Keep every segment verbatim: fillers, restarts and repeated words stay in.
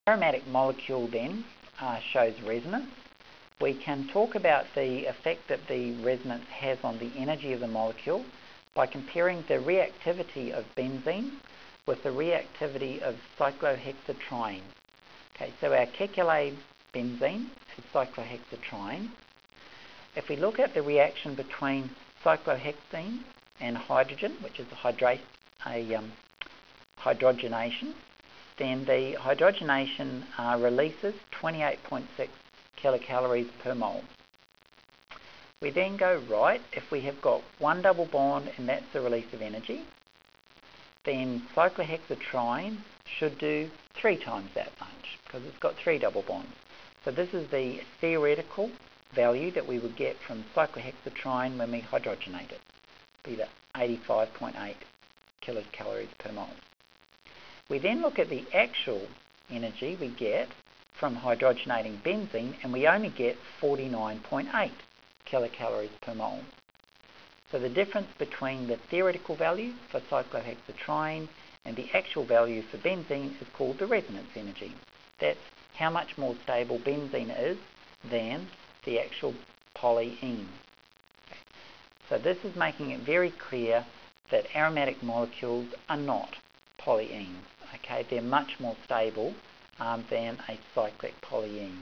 Aromatic molecule then uh, shows resonance. We can talk about the effect that the resonance has on the energy of the molecule by comparing the reactivity of benzene with the reactivity of cyclohexatriene. Okay, so our kekulate benzene is cyclohexatriene. If we look at the reaction between cyclohexene and hydrogen, which is a, hydra a um, hydrogenation, then the hydrogenation uh, releases twenty-eight point six kilocalories per mole. We then go right, if we have got one double bond and that's the release of energy, then cyclohexatriene should do three times that much because it's got three double bonds. So this is the theoretical value that we would get from cyclohexatriene when we hydrogenate it, be the eighty-five point eight kilocalories per mole. We then look at the actual energy we get from hydrogenating benzene, and we only get forty-nine point eight kilocalories per mole. So the difference between the theoretical value for cyclohexatriene and the actual value for benzene is called the resonance energy. That's how much more stable benzene is than the actual polyene. Okay. So this is making it very clear that aromatic molecules are not polyenes. Okay, they're much more stable um, than a cyclic polyene.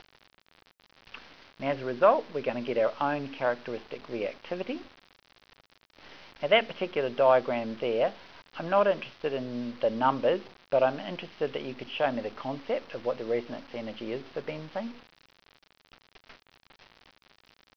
And as a result, we're going to get our own characteristic reactivity. Now that particular diagram there, I'm not interested in the numbers, but I'm interested that you could show me the concept of what the resonance energy is for benzene.